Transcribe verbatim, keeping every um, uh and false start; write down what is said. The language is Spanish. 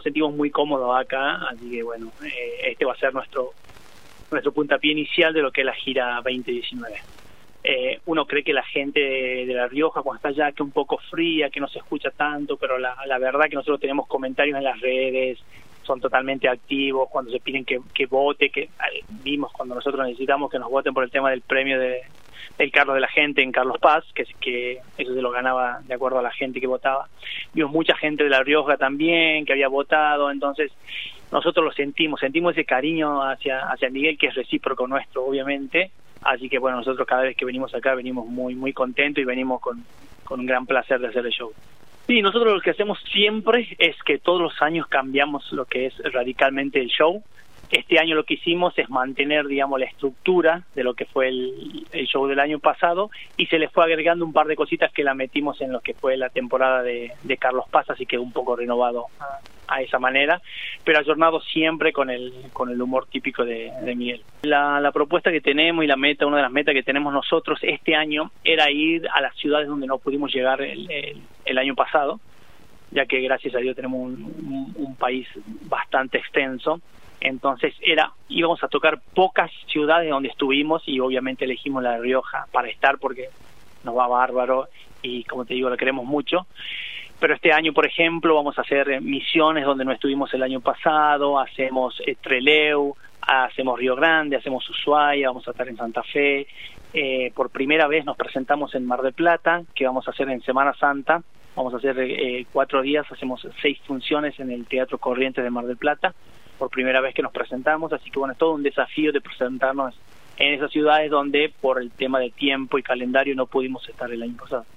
sentimos muy cómodos acá, así que bueno, eh, este va a ser nuestro nuestro puntapié inicial de lo que es la gira veinte diecinueve. Eh, uno cree que la gente de, de La Rioja, cuando está allá, que es un poco fría, que no se escucha tanto, pero la, la verdad que nosotros tenemos comentarios en las redes, son totalmente activos, cuando se piden que, que vote, que vimos cuando nosotros necesitamos que nos voten por el tema del premio de el Carlos de la Gente en Carlos Paz, que, que eso se lo ganaba de acuerdo a la gente que votaba. Vimos mucha gente de La Rioja también que había votado, entonces nosotros lo sentimos, sentimos ese cariño hacia, hacia Miguel, que es recíproco nuestro, obviamente. Así que bueno, nosotros cada vez que venimos acá venimos muy muy contentos y venimos con, con un gran placer de hacer el show. Sí, nosotros lo que hacemos siempre es que todos los años cambiamos lo que es radicalmente el show. Este año lo que hicimos es mantener, digamos, la estructura de lo que fue el, el show del año pasado, y se le fue agregando un par de cositas que la metimos en lo que fue la temporada de, de Carlos Paz, así que un poco renovado a, a esa manera, pero ayornado siempre con el con el humor típico de, de Miguel. La, la propuesta que tenemos y la meta, una de las metas que tenemos nosotros este año era ir a las ciudades donde no pudimos llegar el, el, el año pasado, ya que gracias a Dios tenemos un, un, un país bastante extenso. Entonces era íbamos a tocar pocas ciudades donde estuvimos, y obviamente elegimos La Rioja para estar porque nos va bárbaro y, como te digo, lo queremos mucho. Pero este año, por ejemplo, vamos a hacer Misiones, donde no estuvimos el año pasado, hacemos eh, Trelew, hacemos Río Grande, hacemos Ushuaia, vamos a estar en Santa Fe. Eh, por primera vez nos presentamos en Mar del Plata, que vamos a hacer en Semana Santa. Vamos a hacer eh, cuatro días, hacemos seis funciones en el Teatro Corrientes de Mar del Plata, por primera vez que nos presentamos, así que bueno, es todo un desafío de presentarnos en esas ciudades donde por el tema de tiempo y calendario no pudimos estar el año pasado.